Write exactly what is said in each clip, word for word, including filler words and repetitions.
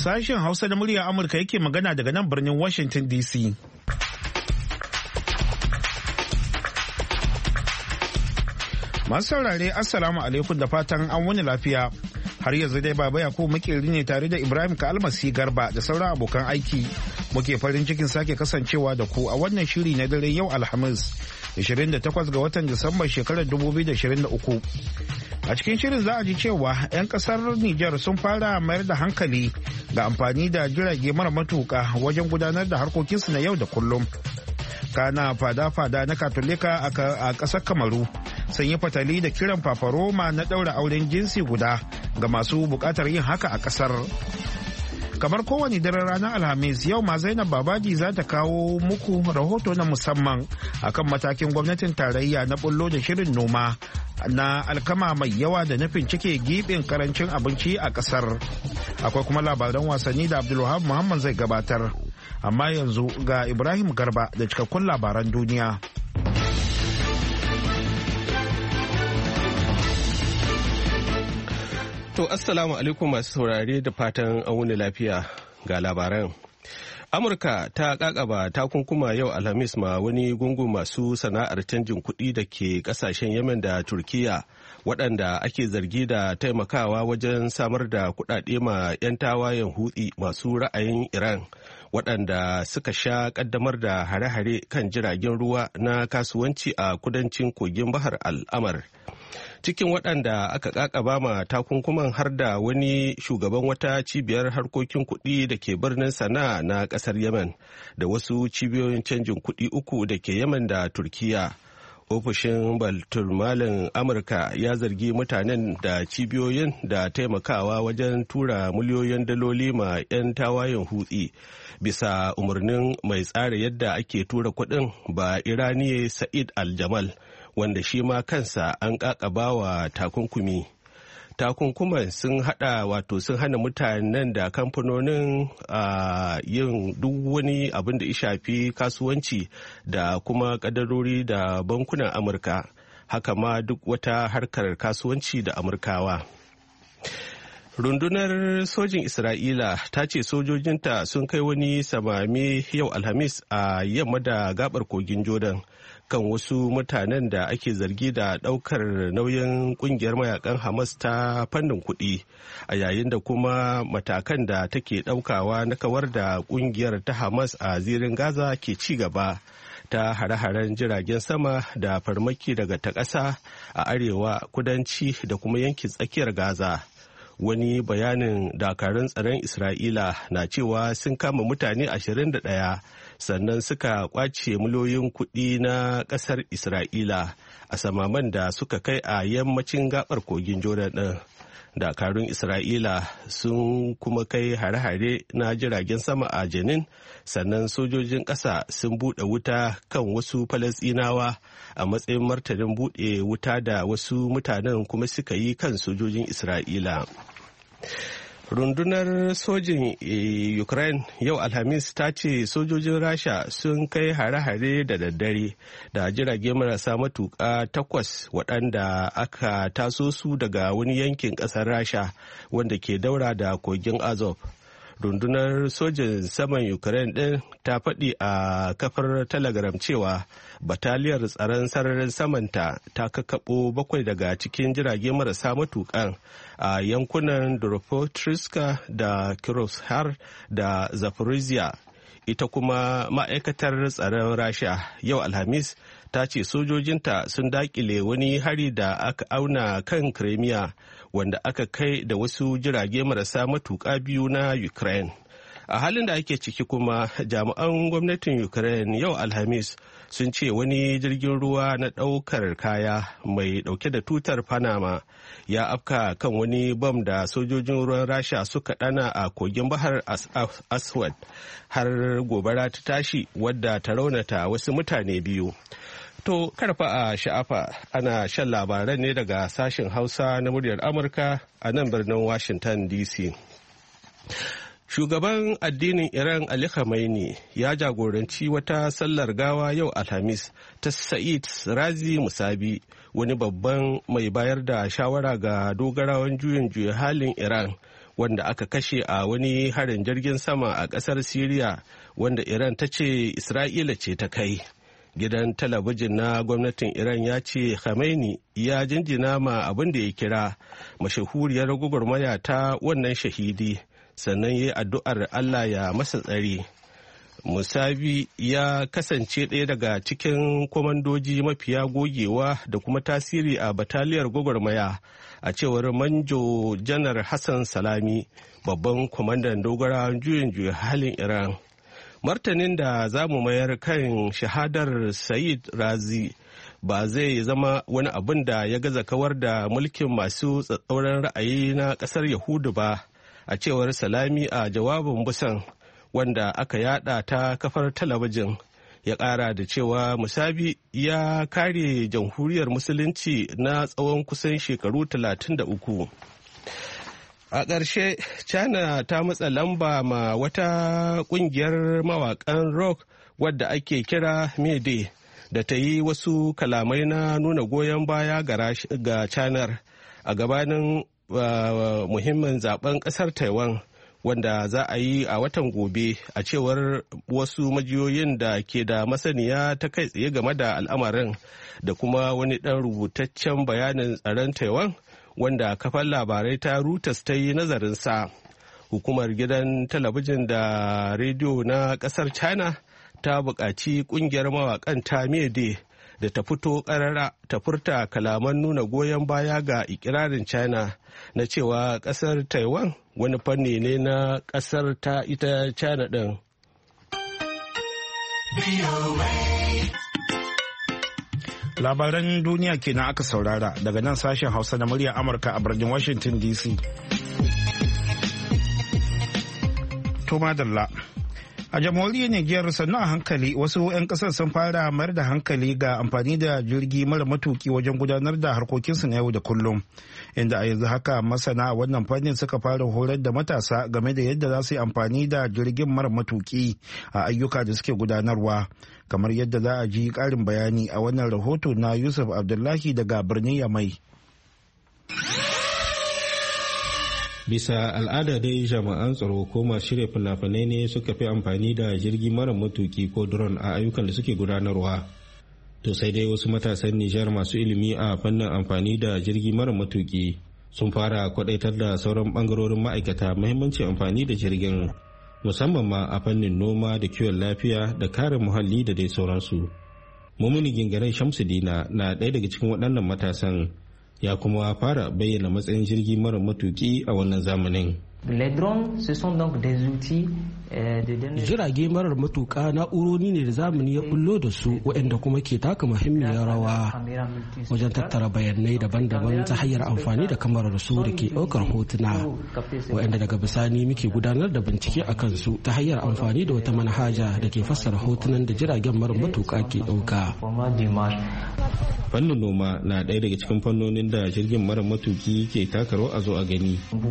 Sashen Hausa da muryar Amurka yake magana daga nan birnin Washington D C. Masu saurare Assalamu alaikum da fatan an wani lafiya. Har yanzu dai Baba Yakubu makeri ne tare da Ibrahim Kalmasi Garba da sauran abokan aiki. Muke farin cikin sake kasancewa da ku a wannan shiri na dare yau Alhamis, ashirin da takwas ga watan Disamba shekarar dubu biyu da ashirin da uku. A cikin shirin za a ji cewa 'yan kasar Nijar sun fara mayar da hankali ga amfani da jirage mara matuka wajen gudanar da harkokinsu na yau da kullum. Kana fada-fada na Katolika a ƙasar Kamaru sun yi fatali da kiran fafaroma na ɗaura auren jinsi guda ga masu buƙatar yin haka a ƙasar. Kamar kowane daren ranar Alhamis, yau ma Zainab Babaji za ta kawo muku rahoto na musamman akan matakin gwamnatin tarayya na bullo da shirin noma na alkama mai yawa da nufin cike gibin karancin abinci a ƙasar. Akwai kuma labaran wasanni da Abdulwahab Muhammad zai gabatar. Amma yanzu ga Ibrahim Garba da cikakkun labaran duniya. To, Assalamu alaikum masu saurare da fatan an wuni lafiya ga labaran. Amurka ta kakaba takunkuma yau Alhamis ma wani gungun masu sana'ar canjin kuɗi da ke ƙasashen Yemen da Turkiya waɗanda ake zargi da taimakawa wajen samar da kuɗaɗe ma 'yan tawayen hutsi masu ra'ayin Iran waɗanda suka sha ƙaddamar da hare-hare kan jiragen ruwa na kasuwanci a kudancin kogin Bahar Al'amar. Cikin waɗanda aka ƙaƙaba ma takunkuman har da wani shugaban wata cibiyar harkokin kuɗi da ke birnin Sana'a na ƙasar Yemen da wasu cibiyoyin canjin kuɗi uku da ke Yemen da Turkiya. Ofishin Baitulmalin Amurka ya zargi mutanen da cibiyoyin da taimakawa wajen tura miliyoyin daloli ma 'yan tawayen hutsi bisa umarnin mai tsara yadda ake tura kuɗin ba Iraniye Sa'id Al-Jamal, wanda shi ma kansa an kakaba wa takunkumi. Takunkuman sun hada wato sun hana mutanen da kamfanonin a yin duk wani abin da ya shafi kasuwanci da kuma kadarori da bankunan Amurka, haka ma duk wata harkar kasuwanci da Amurkawa. Rundunar sojin Isra'ila ta ce sojojinta sun kai wani samame yau Alhamis a yamma da gabar kogin Jordan kan wasu mutanen da ake zargi da daukar nauyin kungiyar mayakan Hamas ta fannin kuɗi, a yayin da kuma matakan da take daukawa na kawar da kungiyar ta Hamas a zirin Gaza ke ci gaba ta hare-haren jiragen sama da farmaki daga ta ƙasa a arewa, kudanci da kuma yankin tsakiyar Gaza. Wani bayanin dakarun tsaron Isra'ila na cewa sun kama mutane ashirin da ɗaya sannan suka kwace miliyoyin kuɗi na ƙasar Isra'ila a samaman da suka kai a yammacin gabar kogin Jordan ɗin. Dakarun Isra'ila sun kuma kai hare-hare na jiragen sama a Jenin, sannan sojojin ƙasa sun buɗe wuta kan wasu Falasɗinawa a matsayin martanin buɗe wuta da wasu mutanen kuma suka yi kan sojojin Isra'ila. Rundunar sojin Ukraine yau Alhamis ta ce sojojin Rasha sun kai hare-hare da daddare da jirage marasa matuƙa takwas waɗanda aka taso su daga wani yankin ƙasar Rasha wanda ke daura da kogin Azov. Rundunar sojin saman Ukraine ɗin ta faɗi a kafar Telegram cewa bataliyar tsaron sararin samanta ta kakkaɓo bakwai daga cikin jirage marasa matuƙan a yankunan Dnipropetrovsk da Kirovskar da Zaporizhia. Ita kuma ma'aikatar tsaron Rasha yau Alhamis ta ce sojojinta sun dakile wani hari da aka auna kan Crimea wanda aka kai da wasu jirage marasa matuƙa biyu na Ukraine. A halin da ake ciki kuma jami'an gwamnatin Ukraine yau Alhamis sun ce wani jirgin ruwa na ɗaukar kaya mai ɗauke da tutar Panama ya afka kan wani bam da sojojin ruwan Rasha suka ɗana a kogin Bahar Aswad har gobara ta tashi wadda ta raunata wasu mutane biyu. To karfa a sha'afa ana shan labaran ne daga sashen Hausa na muryar Amurka a nan birnin Washington D C. Shugaban addinin Iran Ali Khamenei ya jagoranci wata sallar gawa yau Alhamis ta Said Razi Musabi, wani babban mai bayar da shawara ga dogarawan juyin juya halin Iran, wanda aka kashe a wani harin jirgin sama a ƙasar Siriya wanda Iran ta ce Isra'ila ce ta kai. Gidan talabijin na gwamnatin Iran ya ce Khamenei ya jinjina ma abin da ya kira mashahuriyar gwagwarmaya ta wannan shahidi, sannan ya yi addu'ar Allah ya masa tsari. Musavi ya kasance ɗaya daga cikin kwamandoji mafiya gogewa da kuma tasiri a bataliyar gwagwarmaya, a cewar Manjo Janar Hassan Salami, babban kwamandan dogara juyin juya halin Iran. Martanin da za mu mayar kan shahadar Said Razi ba zai zama wani abin da ya gaza kawar da mulkin masu tsatsauran ra'ayi na ƙasar Yahudu ba, a cewar Salami a jawabin Busan wanda aka yada ta kafar talabijin. Ya ƙara da cewa Musavi ya kare jamhuriyar musulunci na tsawon kusan shekaru talatin da uku. A ƙarshe, China ta matsa lamba ma wata ƙungiyar mawaƙan rock wadda ake kira Mayday da ta yi wasu kalamai na nuna goyon baya ga China a gabanin uh, muhimmin zaben ƙasar Taiwan wanda za a yi a watan gobe, a cewar wasu majiyoyin da ke da masaniya ta kai tsaye game da al'amarin da kuma wani ɗan rubutaccen bayanin tsaron Taiwan wanda kafar labarai ta Reuters ta yi nazarinsa. Hukumar gidan talabijin da rediyo na ƙasar China ta buƙaci ƙungiyar mawaƙan ta Mayday da ta fito ƙarara ta furta kalaman nuna goyon baya ga ikirarin China na cewa ƙasar Taiwan wani fanni ne na ƙasar ta ita China ɗin. Labaran duniya kenan aka saurara daga nan sashen Hausa na muryar Amurka a birnin Washington D C. To madalla. A jamhuriyar Nijar sannu a hankali wasu 'yan kasar sun fara mayar da hankali ga amfani da jirgi mara matuki wajen gudanar da harkokinsu na yau da kullum. Inda a yanzu haka masana wannan fannin suka fara horar da matasa game da yadda za su yi amfani da jirgin mara matuki a ayyuka da suke gudanarwa. Kamar yadda za a ji ƙarin bayani a wannan rahoto na Yusuf Abdullahi daga birnin Yamai. Bisa al'ada dai jami'an tsaro ko masu shirya fina-finai ne suka fi amfani da jirgi mara matuki ko drone a ayyukan da suke gudanarwa. To sai dai wasu matasan Nijar masu ilimi a fannin amfani da jirgi mara matuki sun fara kwadaitar da sauran bangarorin ma'aikata muhimmancin amfani da jirgin, musamman ma a fannin noma da kiwon lafiya da kare muhalli da dai sauransu. Mumuni Gingaren Shamsudina na ɗaya daga cikin waɗannan matasan, ya kuma fara bayyana matsayin jirgi mara matuki a wannan zamanin. Jirage marar matuka na'urori ne da zamani ya bullo da su waɗanda kuma ke taka muhimmiyar rawa wajen tattara bayanai daban-daban ta hanyar amfani da kamarar su da ke ɗaukar hotuna, waɗanda daga bisani muke gudanar da bincike a kansu ta hanyar amfani da wata manhaja da ke fassara hotunan da jiragen marar matuka ke ɗauka. Fannin noma na ɗaya daga cikin fannonin da jirgin mara matuki ke taka rawa a zo a gani.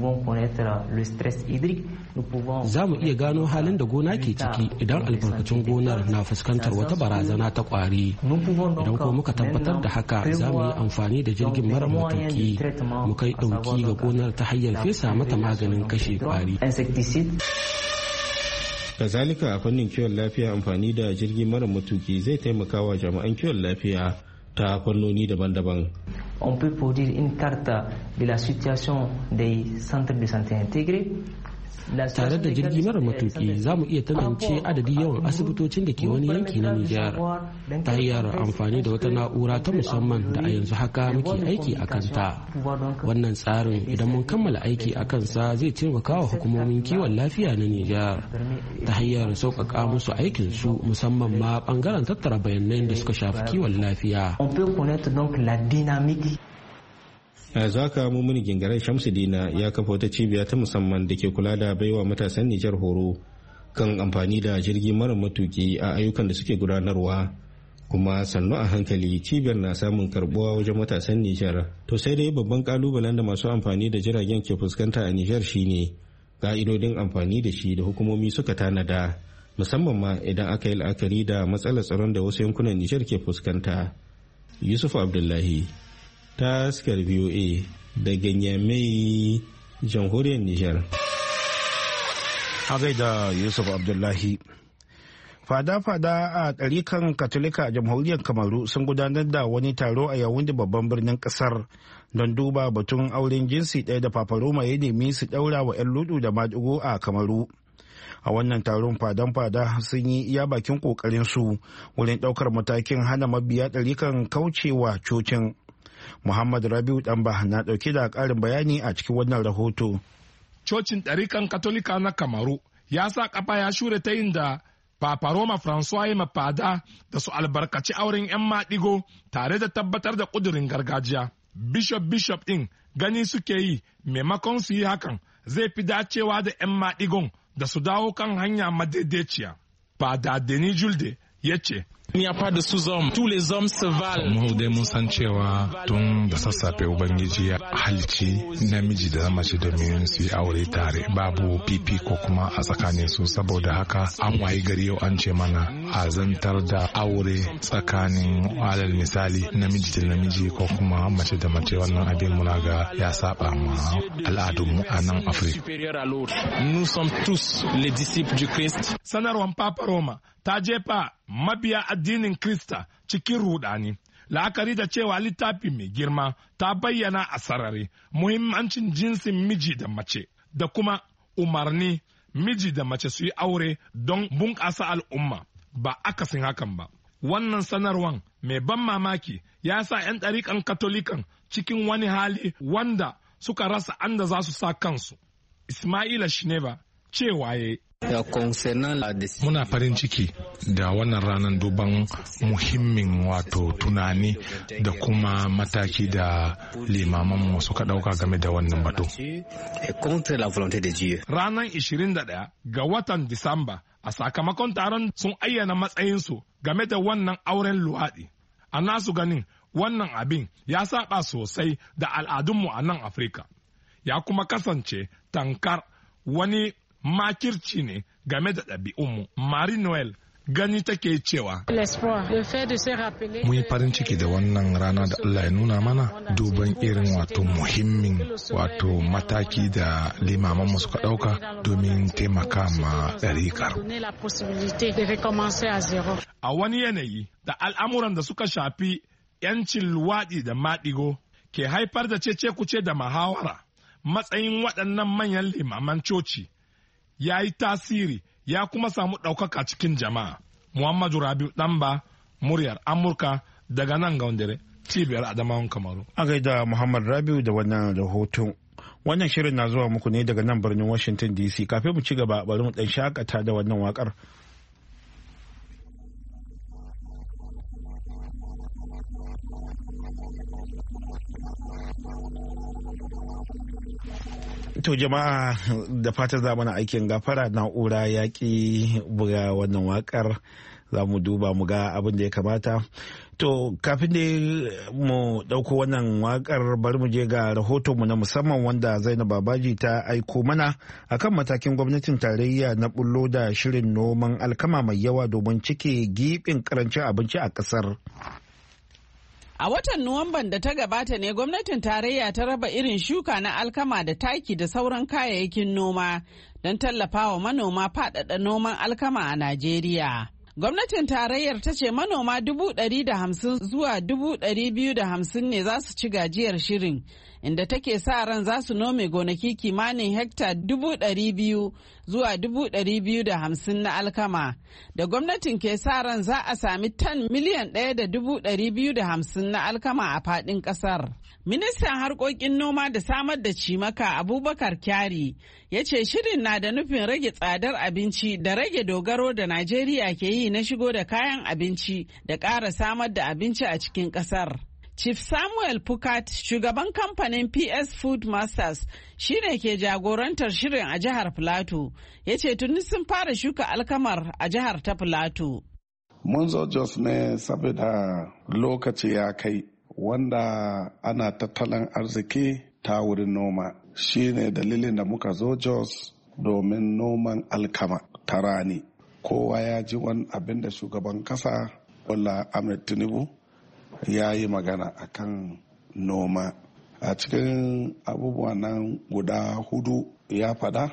Za mu iya gano halin da gona ke ciki idan albarkacin gonar na fuskantar wata barazana ta kwari. Idan kuma muka tabbatar da haka, za mu yi amfani da jirgin mara matuki mu kai ɗauki ga gonar ta hanyar fesa mata maganin kashe kwari. Kazalika a fannin kiwon lafiya, amfani da jirgin mara matuki zai taimaka wa jami'an kiwon lafiya ta fannoni daban-daban. On peut produire une carte de la situation des centres de santé intégrés. Tare da jirgi mara matuki za mu iya tantance adadin yawan asibitocin da ke wani yanki na Nijar ta hanyar amfani da wata na'ura ta musamman da a yanzu haka muke aiki a kanta. Wannan tsarin idan mun kammala aiki a kansa zai taimaka wa hukumomin kiwon lafiya na Nijar ta hanyar sauƙaƙa musu aikinsu, musamman ma ɓangaren tattara bayanai da suka shafi kiwon lafiya. A zaka Mumuni Gingaren Shamsudina ya kafa wata cibiya ta musamman da ke kula da baiwa matasan Nijar horo kan amfani da jirgi mara matuki a ayyukan da suke gudanarwa, kuma sannu a hankali cibiyar na samun karbuwa wajen matasan Nijar. To sai dai babban kalubalen da masu amfani da jiragen ke fuskanta a Nijar shine ka'idodin amfani da shi da hukumomi suka tanada, musamman ma idan aka yi la'akari da matsalar tsaron da wasu yankunan Nijar ke fuskanta. Yusuf Abdullahi, taskar V O A daga Nyamai, jamhuriyar Nijar. A gaida Yusuf Abdullahi. Fada-fada a ɗarikan Katolika a jamhuriyar Kamaru sun gudanar da wani taro a Yawunde babban birnin ƙasar don duba batun auren jinsi ɗaya da Paparoma ya nemi su ɗaura wa 'yan ludu da maɗigo a Kamaru. A wannan taron fadan-fada sun yi iya bakin ƙoƙarinsu wurin ɗaukar matakin hana mabiya ɗarikan kaucewa cocin. Muhammad Rabiu Ɗanba na ɗauke da ƙarin bayani a cikin wannan rahoto. Cocin ɗarikan Katolika na Kamaru ya sa ƙafa ya shure ta yin da Papa Roma Francois ya mafada da su albarkaci auren 'yan maɗigo tare da tabbatar da ƙudurin gargajiya. Bishop Bishop ɗin gani suke yi maimakon su yi hakan zai fi dacewa da 'yan maɗigon da su dawo kan hanya madaidaiciya. Fada Denis Julde ya ce, Mu dai mun san cewa tun da sassafe Ubangiji ya halicci namiji da mace domin su yi aure tare babu fifi ko kuma a tsakanin su, saboda haka an wayi gari yau an ce mana a zantar da aure tsakanin alal misali namiji da namiji ko kuma mace da mace. Wannan abin muna ga ya saba ma al'adunmu a nan Afirka. Sanarwar Papa Roma ta jefa mabiya addinin Krista cikin rudani, la'akari da cewa littafi mai girma ta bayyana a sarari muhimmancin jinsin miji da mace da kuma umarni miji da mace su yi aure don bunƙasa al'umma, ba akasin hakan ba. Wannan sanarwan mai ban mamaki ya sa 'yan ɗariƙan Katolikan cikin wani hali wanda suka rasa anda za su sa kansu. Ismaila Shineba cewa ya Muna farin ciki da wannan ranar duban muhimmin wato tunani da kuma mataki da limamanmu suka ɗauka game da wannan batu. Ranar ishirin da ɗaya ga watan Disamba a sakamakon taron sun ayyana matsayinsu game da wannan auren luwaɗi. A nasu ganin wannan abin ya saba sosai da al'adunmu a nan Afirka, ya kuma kasance tankar wani makirci ne game da ɗabi'unmu. Marie Noel gani take cewa mun yi farin ciki da wannan rana da Allah ya nuna mana duban irin wato muhimmin wato mataki da limamanmu suka ɗauka domin taimaka ma ɗarikar. A wani yanayi da al'amuran da suka shafi 'yancin luwaɗi da maɗigo ke haifar da cece-kuce da muhawara, matsayin waɗannan manyan limaman coci ya yi tasiri ya kuma samu ɗaukaka cikin jama'a. Muhammadu Rabiu Ɗanba, muryar Amurka daga nan Gaundare, cibiyar Adamawan Kamaru. A gaida Muhammad Rabiu da wannan rahoton. Wannan shirin na zuwa muku ne daga nan birnin Washington D C. Kafin mu ci gaba bari mu ɗan shakata da wannan waƙar. To jama'a da fatan za mana aikin gafara, na'ura ya ƙi buga wannan wakar, za mu duba mu ga abin da ya kamata. To kafin da mu ɗauko wannan wakar bari mu je ga rahotonmu na musamman wanda Zainab Babaji ta aiko mana akan matakin gwamnatin tarayya na bullo da shirin noman alkama mai yawa domin cike giɓin karancin abinci a ƙasar. A watan Nuwamban da ta gabata ne gwamnatin tarayya ta raba irin shuka na alkama da taki da sauran kayayyakin noma don tallafawa manoma faɗaɗa noman alkama a Najeriya. Gwamnatin tarayyar ta ce manoma dubu ɗari da hamsin zuwa dubu ɗari biyu da hamsin ne za su ci gajiyar shirin, inda take sa ran za su nome gonaki kimanin hekta dubu ɗari biyu zuwa dubu ɗari biyu da hamsin na alkama, da gwamnatin ke sa ran za a sami tan miliyan ɗaya da dubu ɗari biyu da hamsin na alkama a faɗin ƙasar. Ministan harkokin noma da samar da cimaka Abubakar Kyari ya ce shirin na da nufin rage tsadar abinci da rage dogaro da Najeriya ke yi na shigo da kayan abinci da ƙara samar da abinci a cikin ƙasar. Chief Samuel Pukat, shugaban kamfanin P S Food Masters, shi ne ke jagorantar shirin a jihar Filato, ya ce tuni sun fara shuka alkamar a jihar ta Filato. Mun zo Jos ne saboda lokaci ya kai wanda ana tattalin arziki ta wurin noma. Shi ne dalilin da muka zo Jos domin noman alkama ta rani. Kowa ya ji wani abin da shugaban kasa Bola Ahmed Tinubu ya yi magana akan noma. A cikin abubuwa nan guda hudu ya fada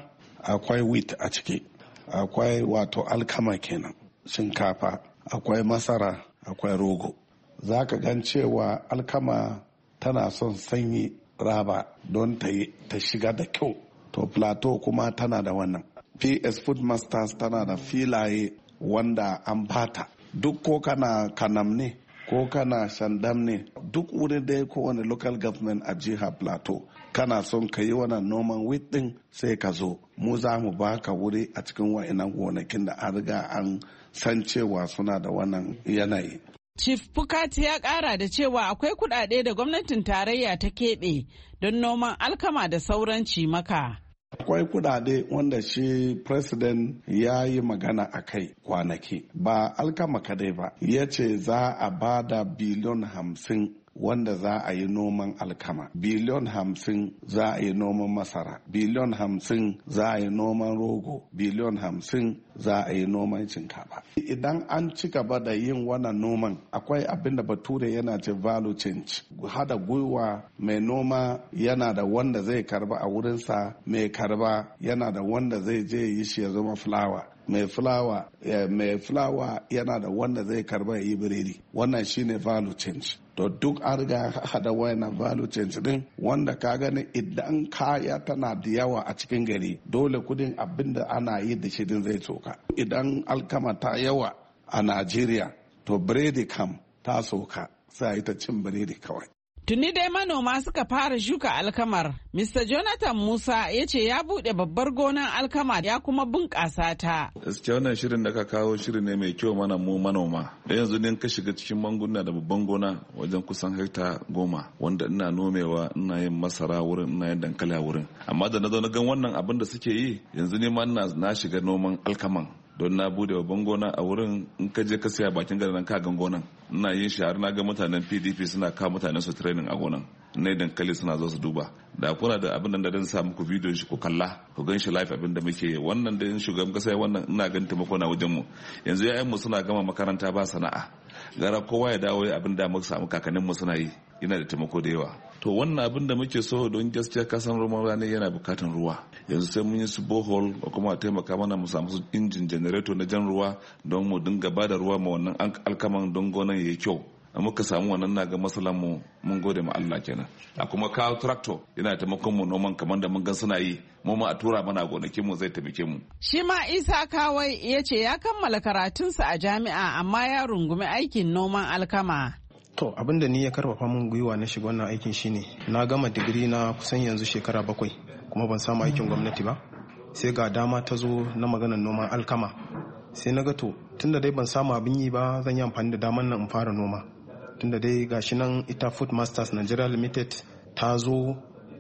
akwai wheat a ciki, akwai wato alkama kenan, shinkafa, akwai masara, akwai rogo. Za ka gan cewa alkama tana son sanyi raba don ta shiga da kyau. To plateau kuma tana da wannan. P S Food Masters tana da filaye wanda an bata. Duk ko kana kanam ne ko kana shandam ne, duk wuri dai kowane local government a jihar plateau kana son ka yi wannan noman wheat din sai ka zo, mu za mu baka wuri a cikin wa'inan gonakin da an riga an san cewa suna da wannan yanayi. Chief Pukati ya kara da cewa akwai kudade da gwamnatin tarayya ta keɓe don noman alkama da sauran cimaka. Akwai kudade wanda shi president ya yi magana a kai kwanaki, ba alkama kadai ba, ya ce za a bada biliyon hamsin wanda za a yi noman alkama, biliyon hamsin za a yi noman masara, biliyon hamsin za a yi noman rogo, biliyon hamsin za a yi noman shinkafa. Idan an ci gaba da yin wannan noman, akwai abin da bature yana ce value change. Hada gwiwa, mai noma yana da wanda zai karba a wurinsa, mai karba yana da wanda zai je yi shi ya zama fulawa. mai fulawa mai fulawa yana da wanda zai karba yi biredi. Wannan shine value change. To duk an riga hada wayannan value change din, wanda ka gani idan kaya tana da yawa a cikin gari, dole kudin abinda ana yi da shi din zai tsoka. Idan alkama ta yawa a Najeriya, to biredi kam ta soka, sai ita cin biredi kawai. Tuni dai manoma suka fara shuka alkamar. Mister Jonathan Musa ya ce ya buɗe babbar gonan alkama ya kuma bunƙasa ta. Gaskiya wannan shirin da ka kawo shiri ne mai kyau mana mu manoma. Da yanzu ne ka shiga cikin manguna da babban gona wajen kusan hekta goma, wanda ina nomewa, ina yin masara wurin, ina yin dankali a wurin. Amma da na zo na gan wannan abin da suke yi, yanzu ne ma na shiga noman alkaman. Don na bude babban gona a wurin, in ka je ka siya bakin garin nan ka gan gonan. Ina yin shi har na ga mutanen P D P suna kawo mutanen su training a gonan. Na dankali suna zo su duba. Da kuna da abin da dan sa muku bidiyon shi ku kalla, ku gan shi live abin da muke. Wannan da shugaban kasa wannan ina ganin taimako na wajen mu. Yanzu yayan mu suna gama makaranta ba sana'a. Gara kowa ya dawo abin da muka samu kakannin mu suna yi. Yana da taimako da yawa. To wannan abin da muke so, don gaskiya kasan ruwan rana yana bukatan ruwa. Yanzu sai mun yi su borehole ko kuma taimaka mana mu samu injin generator na jan ruwa don mu dinga ba da ruwa ma wannan alkaman don gonan yayi kyau. A muka samu wannan na ga masalan mu mun gode ma Allah kenan. A kuma kawo tractor yana taimakon mu noman kamar da mun ga suna yi, mu ma a tura mana gonakin mu zai taimake mu. Shi ma Isa Kawai ya ce ya kammala karatunsa a jami'a amma ya rungumi aikin noman alkama. To abin da ni ya karfafa min gwiwa na shiga wannan aikin shine na gama digiri na kusan yanzu shekara bakwai kuma ban samu aikin gwamnati ba, sai ga dama ta zo na maganar noman alkama. Sai na ga to tunda dai ban samu abin yi ba, zan yi amfani da daman nan in fara noma. Tunda dai gashi nan ita Food Masters Nigeria Limited ta zo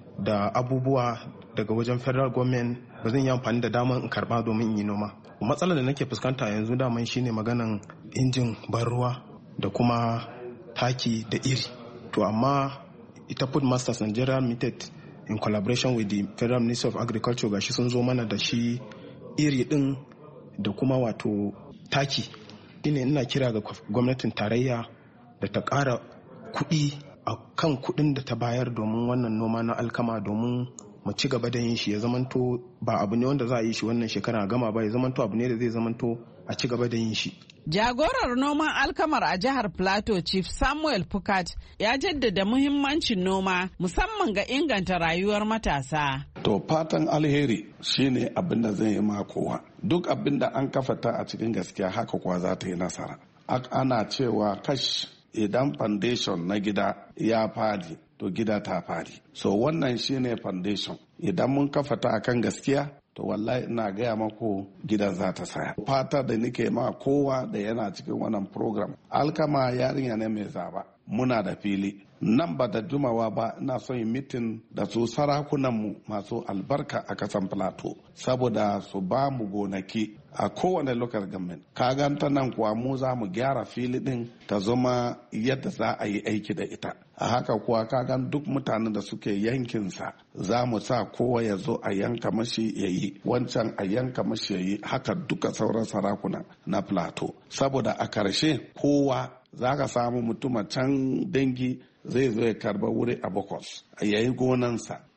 da abubuwa daga wajen federal government, ba zan yi amfani da daman in karba domin in yi noma. Matsalar da nake fuskanta yanzu daman shine maganan injin ban ruwa da kuma taki da iri. To amma ita Food Masters Nigeria Limited in collaboration with the Federal Ministry of Agriculture gashi sun zo mana da shi iri din da kuma wato taki. Shine ina kira ga gwamnatin tarayya da ta ƙara kuɗi a kan kuɗin da ta bayar domin wannan noma na alkama, domin mu ci gaba da yin shi ya zamanto ba abu ne wanda za a yi shi wannan shekara gama ba, ya zamanto abu ne da zai zamanto a ci gaba da yin shi. Jagorar noman alkamar a jihar Plateau Chief Samuel Pukat ya jaddada muhimmancin noma musamman ga inganta rayuwar matasa. To fatan alheri shine abin da zai yi ma kowa. Duk abin da an kafa ta a cikin gaskiya haka kuwa za ta yi nasara. Ana cewa kash idan foundation na gida ya fadi to gida ta fadi. So wannan shine foundation. Idan mun kafa ta akan gaskiya, to wallahi ina gaya maku gidan za ta saya. Fata da nike ma kowa da yana cikin wannan program, alkama yarinya ne mai zaba, muna da fili. Nan ba da jumawa ba ina son yi mitin da su sarakunanmu masu albarka a kasan Plateau, saboda su ba mu gonaki a kowane local government. Ka ganta nan kuwa mu za mu gyara fili din ta zama yadda za a yi aiki da ita. A haka kuwa ka gan duk mutanen da suke yankinsa za mu sa kowa ya zo a yanka mashi ya yi, wancan a yanka mashi ya yi, haka duka sauran sarakuna na Plateau. Saboda a karshe kowa za ka samu mutuma can dangi zai zo ya karba wuri a Bokos, ya yi gonansa,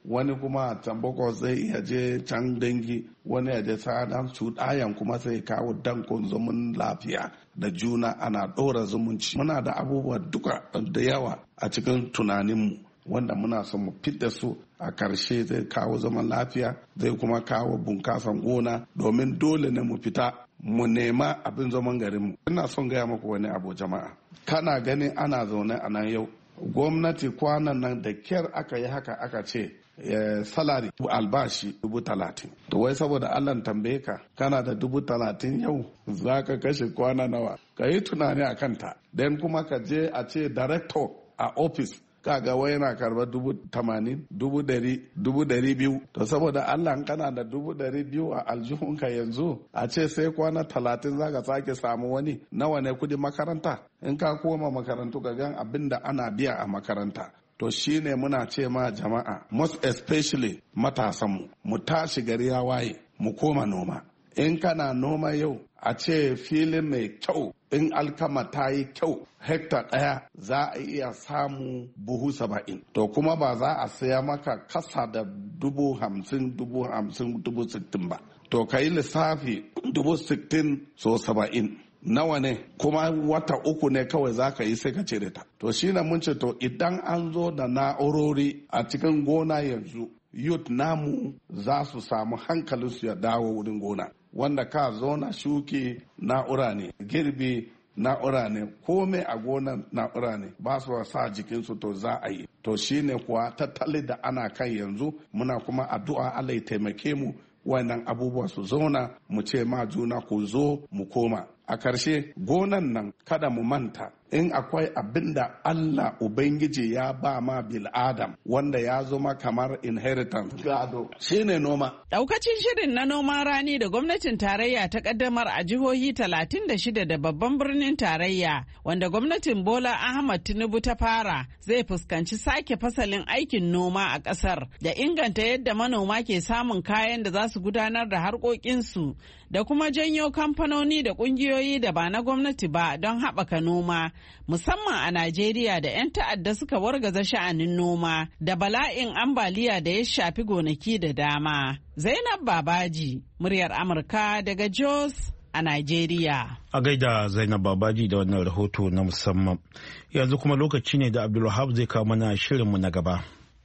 wani kuma a tambako zai iya je can dangi, wani ya je sadan cuɗayan kuma sai kawo dankon zumun lafiya da juna, ana ɗora zumunci. Muna da abubuwa duka da yawa a cikin tunaninmu wanda muna son mu fidda su, a karshe zai kawo zaman lafiya, zai kuma kawo bunkasan gona, domin dole ne mu fita mu nema abin zaman garinmu. Ina son gaya muku wani abu jama'a, kana ganin ana zaune a nan yau, gwamnati kwanan nan da kyar aka yi haka aka ce salari albashi dubu talatin. To wai saboda Allah tambaye ka, kana da dubu talatin yau za ka kashe kwana nawa? Ka yi tunani a kanta. Den kuma ka je a ce director a office kaga wai yana karba dubu tamanin, dubu dari, dubu dari biyu. To saboda Allah kana da dubu dari biyu a aljihunka yanzu, a ce sai kwana talatin za ka sake samu wani, nawa ne kudi makaranta? In ka koma makarantu ka gan abin da ana biya a makaranta. To shi ne muna ce ma jama'a, most especially matasanmu, mu tashi gari ya waye, mu koma noma. In kana noma yau, a ce filin mai kyau, in alkama ta yi kyau, hekta ɗaya za a iya samu buhu saba'in. To kuma ba za a saya maka kasa da dubu hamsin, dubu hamsin, dubu sittin ba. To ka yi lissafi dubu sittin so saba'in. Nawa ne, kuma wata uku ne kawai za ka yi sai ka cire ta. To shi ne mun ce to idan an zo da na'urori a cikin gona yanzu, youth namu za su samu hankalinsu ya dawo wurin gona, wanda ka zo na shuki na'ura ne, girbi na'ura ne, komai a gonan na'ura ne, ba su sa jikinsu to za a yi. To shi ne kuwa tattali da ana kan yanzu, muna kuma addu'a Allah ya taimake mu wannan abubuwa su zauna, mu ce ma juna ku zo mu koma. A ƙarshe gonan nan kada mu manta, in akwai abin da Allah Ubangiji ya ba ma bil'adam wanda ya zama kamar inheritance gado, shine noma. Daukacin shirin na noman rani da gwamnatin tarayya ta kaddamar a jihohi talatin da shida da babban birnin tarayya, wanda gwamnatin Bola Ahmad Tinubu ta fara, zai fuskanci sake fasalin aikin noma a ƙasar da inganta yadda manoma ke samun kayan da za su gudanar da harkokinsu, da kuma janyo kamfanoni da ƙungiyoyi da ba na gwamnati ba don haɓaka noma, musamman a Najeriya da 'yan ta'adda suka wargaza sha'anin noma da bala'in ambaliya da ya shafi gonaki da dama. Zainab Babaji, muryar Amurka daga Jos a Najeriya. A gaida Zainab Babaji da wannan rahoto na musamman. Yanzu kuma lokaci ne da Abdulwahab zai kawo mana shirinmu na gaba.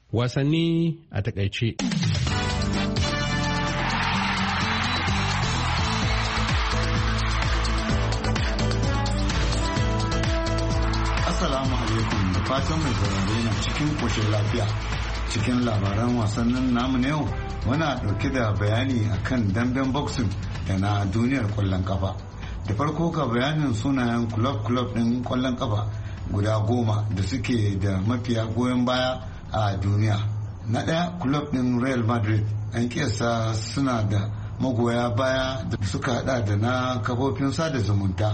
Wasanni a takaice. Assalamu alaikum, da fatan mai saurare na cikin koshin lafiya. Cikin labaran wasannin namu na yau muna dauke da bayani akan damben boxing da na duniyar kwallon kafa. Da farko ga bayanin sunayen club club din kwallon kafa guda goma da suke da mafiya goyon baya a duniya. Na ɗaya club din Real Madrid, an kiyasta suna da magoya baya da suka hada da na kafofin sada zumunta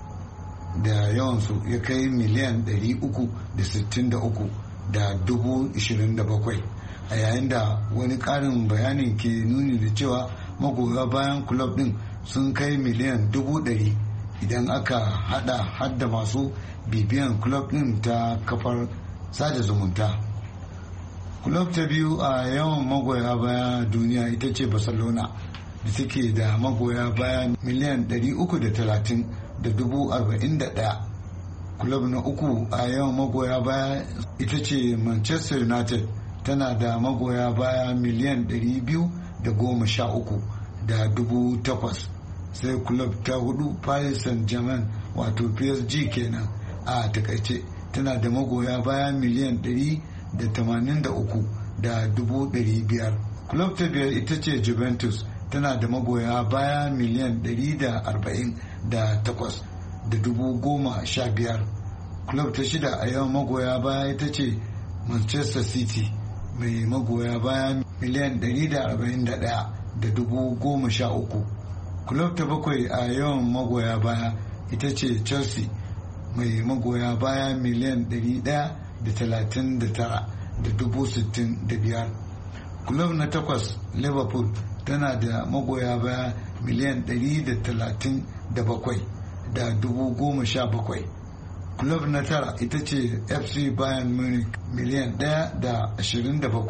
da yawansu ya kai miliyan ɗari uku da sittin da uku da dubu ishirin da bakwai, a yayin da wani ƙarin bayanin ke nuni da cewa magoya bayan kulob ɗin sun kai miliyan dubu ɗari idan aka hada hadda masu bibiyan kulob ɗin ta kafar sada zumunta. Kulob ta biyu a yawan magoya baya duniya ita ce Barcelona, da take da magoya baya miliyan ɗari uku da talatin da dubu arba'in da ɗaya. Kulob na uku a yawan magoya baya ita ce Manchester United, tana da magoya baya miliyan ɗari biyu da goma sha uku da dubu takwas. Sai kulob ta hudu Paris Saint-Germain, wato P S G kenan a takaice, tana da magoya baya miliyan ɗari da tamanin da uku da dubu ɗari biyar. Kulob ta biyar ita ce Juventus, tana da magoya baya miliyan ɗari da arba'in da takwas da dubu goma sha biyar. Club ta shida a yawan magoya baya ita ce Manchester City, mai magoya baya miliyan ɗari da arba'in da ɗaya da dubu goma sha uku. Club ta bakwai a yawan magoya baya ita ce Chelsea, mai magoya baya miliyan ɗari ɗaya da talatin da tara da dubu sittin da biyar. Club na takwas Liverpool, tana da magoya baya miliyan ɗari da talatin da bakwai da dubu goma sha bakwai. Club na tara ita ce F C Bayern Munich, miliyan ɗaya da ashirin da bakwai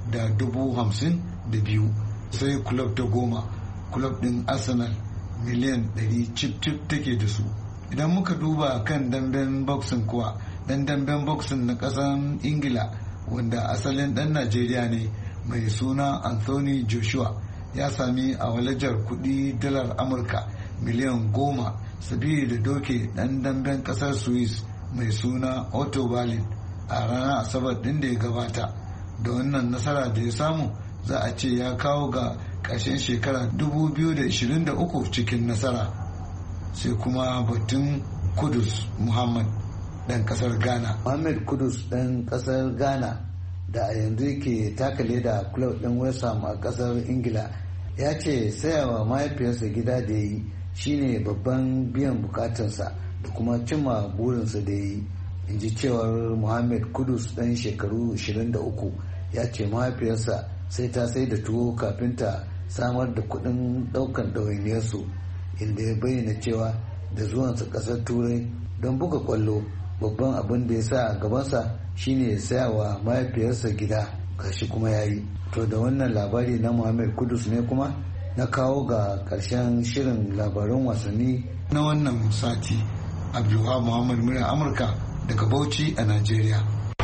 da dubu hamsin da biyu. Sai club ta goma, club din Arsenal miliyan ɗari cip cip take da su. Idan muka duba kan damben boxing kuwa, dan damben boxing na ƙasar Ingila wanda asalin ɗan Najeriya ne mai suna Anthony Joshua ya sami a walajar kudi dalar Amurka miliyan goma sabili da doke dan damben kasar Swiss mai suna Otto Berlin a ranar Asabar din da ya gabata. Da wannan nasara da ya samu za a ce ya kawo ga ƙarshen shekara dubu biyu da ashirin da uku cikin nasara. Sai kuma batun Kudus Muhammad dan kasar Ghana. Muhammad Kudus dan kasar Ghana da a yanzu yake taka leda club din West Ham a kasar Ingila ya ce sayawa mahaifiyarsa gida da ya yi shine babban biyan bukatarsa da kuma cimma burinsa da ya yi. In ji cewar Muhammad Kudus dan shekaru ashirin da uku ya ce mahaifiyarsa sai ta sai da tuwo kafin ta samar da kuɗin ɗaukan ɗawainiyarsu, inda ya bayyana cewa da zuwansa ƙasar Turai don buga kwallo babban abin da ya sa a gabansa shine ya saya wa mahaifiyarsa gida, gashi kuma ya yi. To da wannan labari na Muhammad Kudus ne kuma na kawo ga ƙarshen shirin labaran wasanni na wannan sati. Abdulwahab Muhammad murya Amurka daga Bauchi a Najeriya.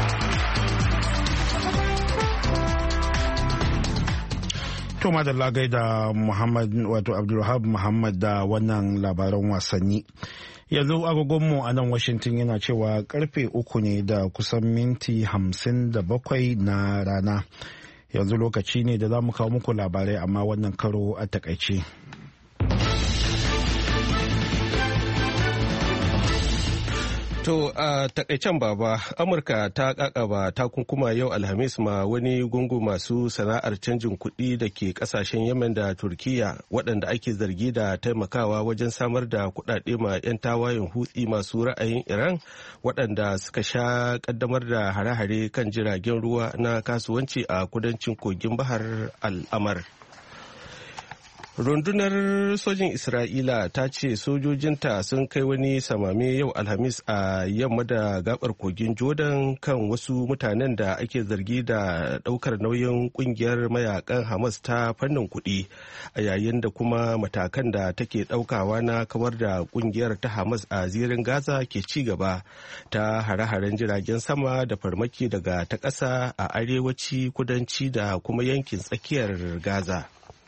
To madalla gaida Muhammad wato Abdulwahab Muhammad da wannan labaran wasanni. Yanzu agogonmu a nan Washington yana cewa karfe uku ne da kusan minti hamsin da bakwai na rana. Yanzu lokaci ne da za mu kawo muku labarai amma wannan karo a takaice. To a takaicen baba, Amurka ta kakaba takunkuma yau Alhamis ma wani gungu masu sana'ar canjin kuɗi da ke kasashen Yemen da Turkiya waɗanda ake zargi da taimakawa wajen samar da kuɗaɗe ma 'yan tawayen hutsi masu ra'ayin Iran waɗanda suka sha ƙaddamar da hare-hare kan jiragen ruwa na kasuwanci a kudancin kogin Bahar Al-Amar. Rundunar sojin Isra'ila ta ce sojojinta sun kai wani samame yau Alhamis a yamma da gabar kogin Jordan kan wasu mutanen da ake zargi da daukar nauyin kungiyar mayakan Hamas ta fannin kuɗi, a yayin da kuma matakan da take daukawa na kawar da kungiyar ta Hamas a zirin Gaza ke ci gaba ta hare-haren jiragen sama da farmaki daga ta ƙasa a arewaci, kudanci da kuma yankin tsakiyar Gaza.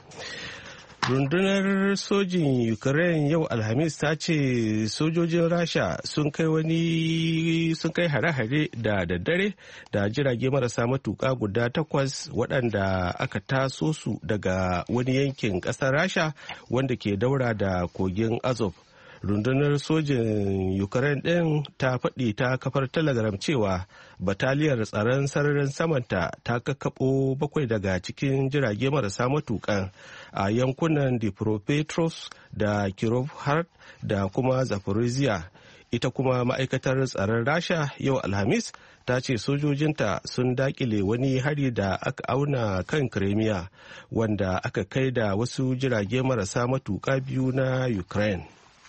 Rundunar sojin Ukraine yau Alhamis ta ce sojojin Rasha sun kai wani sun kai hare-hare da daddare da jirage marasa matuƙa guda takwas waɗanda aka taso su daga wani yankin ƙasar Rasha wanda ke daura da kogin Azov. Rundunar sojin Ukraine ɗin ta faɗi ta kafar Telegram cewa bataliyar tsaron sararin samanta ta kakkaɓo bakwai daga cikin jirage marasa matuƙan a yankunan Dnipropetrovsk da Kirovhar da kuma Zaporizhia. Ita kuma ma'aikatar tsaron Rasha yau Alhamis ta ce sojojinta sun dakile wani hari da aka auna kan Crimea wanda aka kai da wasu jirage marasa matuƙa biyu na Ukraine.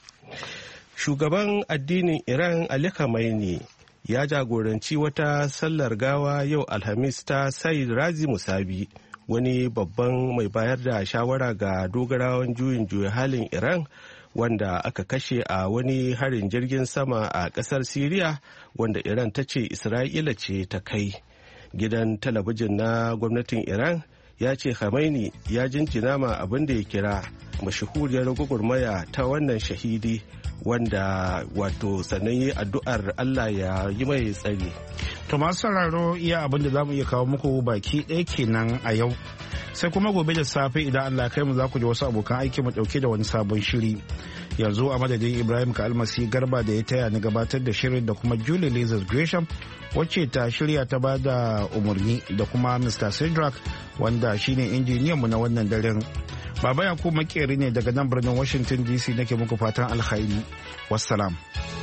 Shugaban addinin Iran Ali Khamenei ya jagoranci wata sallar gawa yau Alhamis ta Said Razi Musabi, wani babban mai bayar da shawara ga dogarawan juyin juya halin Iran wanda aka kashe a wani harin jirgin sama a kasar Siriya wanda Iran ta ce Isra'ila ce ta kai. Gidan talabijin na gwamnatin Iran ya ce Khamenei ya jinjina ma abin da ya kira mashahuriyar gwagwarmaya ta wannan shahidi wanda wato sannan yi addu'ar Allah ya yi mai tsari. To masu sauraro iya abin da za mu iya kawo muku baki ɗaya kenan a yau. Sai kuma gobe da safe idan Allah kai mu za ku ji wasu abokan aiki mu ɗauke da wani sabon shiri. Yanzu a madadin Ibrahim ka almasi garba da ya taya ni gabatar da shirin da kuma Julie Lazarus Gresham wacce ta shirya ta ba da umarni da kuma Mister Cedric wanda shine injiniyan mu na wannan daren. Baba Yakubu makeri ne daga nan birnin Washington D C nake muku fatan alkhairi. Wassalam.